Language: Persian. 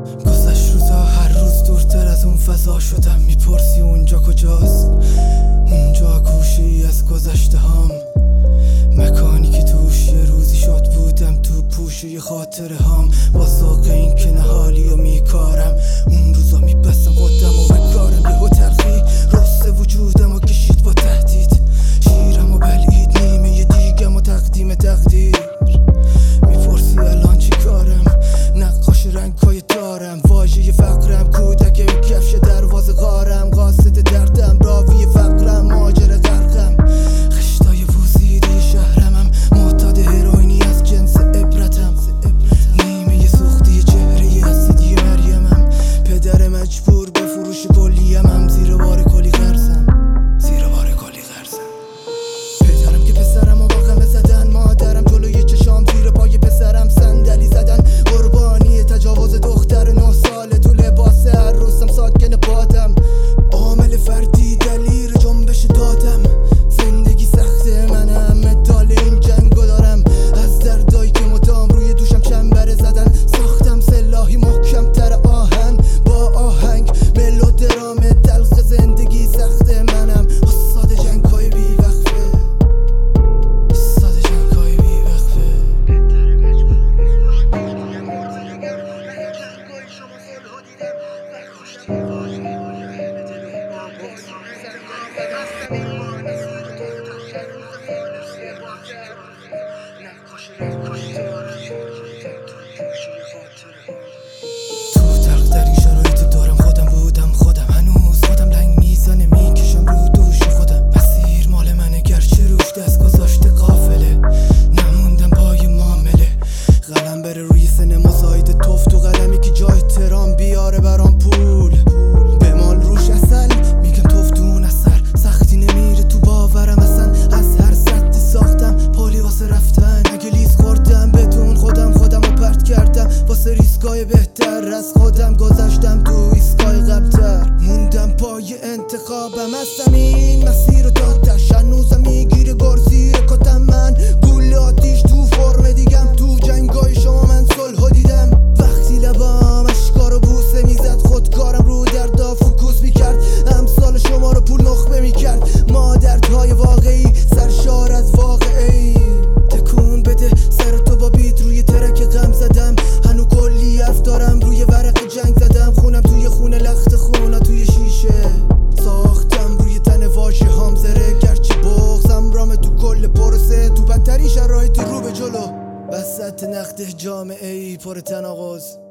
گذشت روزا هر روز دورتر از اون فضا شدم. میپرسی اونجا کجاست؟ اونجا گوشه‌ای از گذشته هام، مکانی که توش یه روزی شاد بودم، تو پوشه خاطره هام. با ذوق این که نهالی و میکارم، اون روزا میبستم خودم و بکارم. یهو تلخی رست وجودم و کشید با تهدید، شیرم و بلعید نیمه دیگم و تقدیم تقدیر. میپرسی الان چی کارم؟ نقاش رنگای دارم، واژه فقرم، کودک کفش دروازه غارم، قاصد دردم، راوی فقرم، ماجر غرقم، خشتای بوزیدی شهرمم، معتاد هروئینی از جنس عبرتم، نیمه سوختی چهره اسیدی مریمم، پدر مجبور به فروش کلیه‌ام، زیر بار کلی قرضم، پدرم که پسرم و با غمه زدن، مادرم جلوی چشام زیر پای پسرم صندلی زدن، قربانی تجاوز دختر 9 ساله تو لباس عروسم، ساکن بادم، عامل فردی دلیر جنبش دادم، زندگی سخته منم، مدال این جنگو دارم، از دردایی که مدام روی دوشم چنبره زدن، ساختم سلاحی محکم تر آهن با آهنگ، ملودرام تلخ زندگی سخته منم، استاد جنگ‌های بی‌وقفه، تو تلخ در این شرایط دارم خودم بودم، خودم هنوز خودم لنگ میزنه، میکشم رو دوش خودم، مسیر مال منه گرچه روش دست گذاشته قافله، نموندم پای معامله، قلم بره روی سینما زاید توف تو قلمی که جای ترام بیاره برام پول، بمال روش اصل میگم توف تو اون اثر، سختی نمیره تو باورم اصلا، از هر سطحی ساختم پالی واسه رفتن، اگه لیز خوردم بدون خودم رو پرت کردم، واسه ریسکای بهتر از خودم گذاشتم تو ایسکای قبلتر، موندم پای انتخابم، هستم این مسیر رو تا تش، هنوزم میگیره گرزیر کتم، من گول آتیش تو فرم دیگم، تو جنگای شما من صلح دیدم، وقتی لبام اشکا رو بوسه میزد، خودکارم رو دردا فوکوس میکرد، امثال شما رو پول نخبه میکرد، ما دردهای واقعی سرشار از واقعی، تکون بده سر تو با بیت روی ترک غم زدم، هنو کلی حرف دارم روی ورق جنگ زدم، خونم توی خونه لخت خونه توی شیشه، ساختم روی تن واژه هام زره، گرچه بغزم رامه تو کل پروسه، تو بدترین شرایط رو به جلو، وسط نقد جامعه ای پر تناقض.